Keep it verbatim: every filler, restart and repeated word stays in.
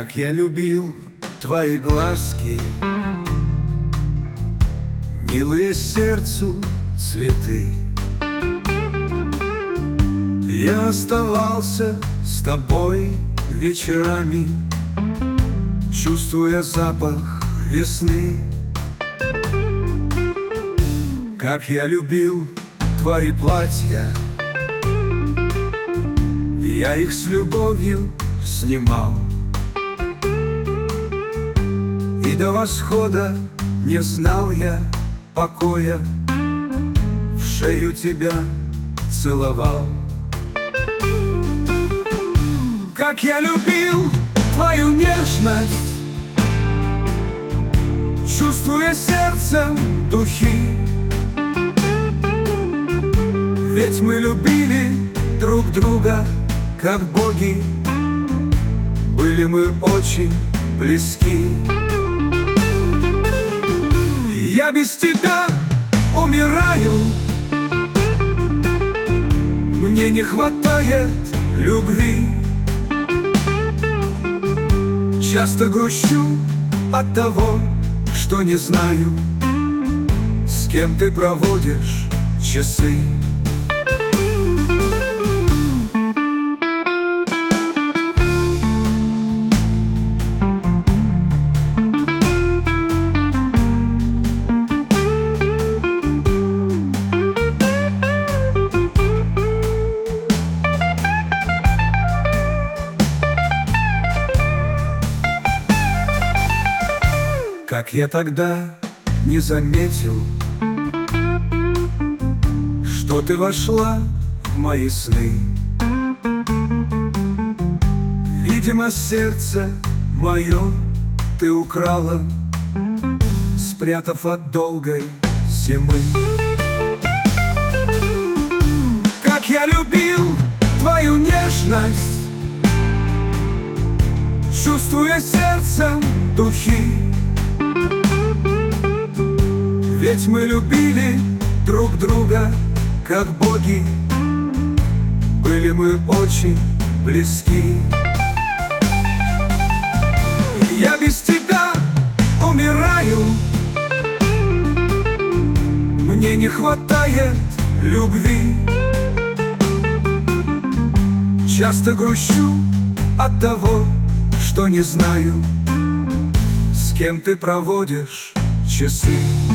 Как я любил твои глазки, милые сердцу цветы. Я оставался с тобой вечерами, чувствуя запах весны. Как я любил твои платья, я их с любовью снимал. И до восхода не знал я покоя, в шею тебя целовал. Как я любил твою нежность, чувствуя сердцем духи. Ведь мы любили друг друга, как боги, были мы очень близки. Я без тебя умираю, мне не хватает любви. Часто грущу от того, что не знаю, с кем ты проводишь часы. Как я тогда не заметил, что ты вошла в мои сны. Видимо, сердце мое ты украла, спрятав от долгой зимы. Как я любил твою нежность, чувствуя сердцем духи. Ведь мы любили друг друга, как боги, были мы очень близки. Я без тебя умираю, мне не хватает любви. Часто грущу от того, что не знаю, с кем ты проводишь часы.